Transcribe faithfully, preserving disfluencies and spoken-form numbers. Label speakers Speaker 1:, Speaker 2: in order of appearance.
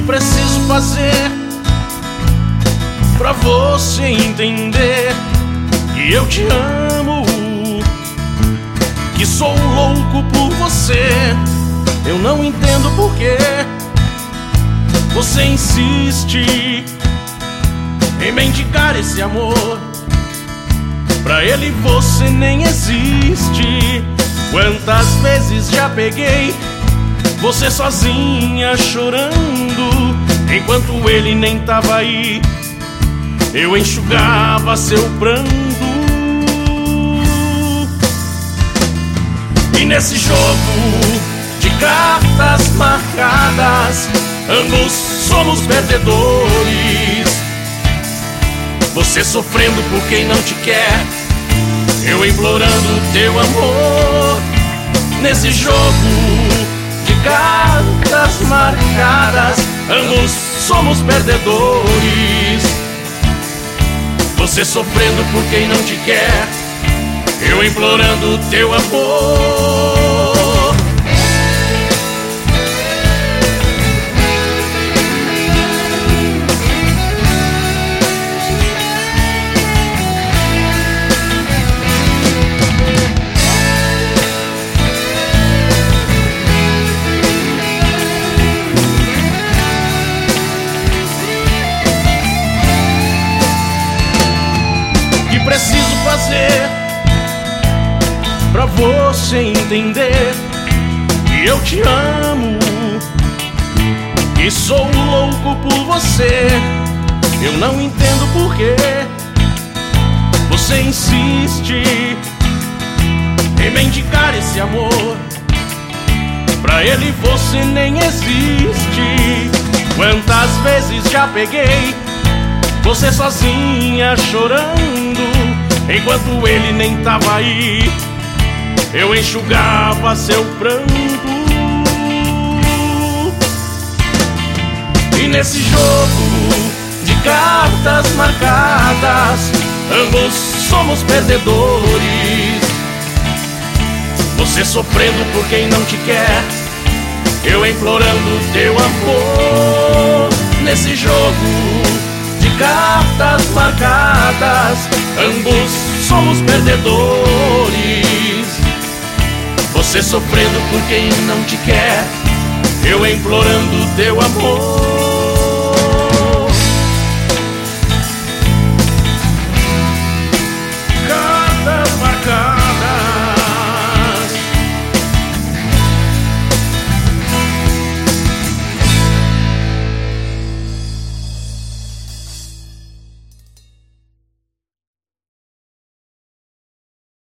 Speaker 1: preciso fazer pra você entender que eu te amo, que sou louco por você? Eu não entendo por que você insiste em mendigar esse amor. Pra ele você nem existe. Quantas vezes já peguei você sozinha chorando, enquanto ele nem tava aí, eu enxugava seu pranto. E nesse jogo de cartas marcadas, ambos somos perdedores. Você sofrendo por quem não te quer, eu implorando teu amor. Nesse jogo de cartas marcadas, ambos somos perdedores. Você sofrendo por quem não te quer, eu implorando teu amor. Preciso fazer pra você entender que eu te amo, que sou louco por você. Eu não entendo por que você insiste em mendigar esse amor. Pra ele você nem existe. Quantas vezes já peguei você sozinha chorando, enquanto ele nem tava aí, eu enxugava seu pranto. E nesse jogo de cartas marcadas, ambos somos perdedores. Você sofrendo por quem não te quer, eu implorando teu amor. Nesse jogo de cartas marcadas, ambos somos perdedores. Você sofrendo por quem não te quer, eu implorando teu amor.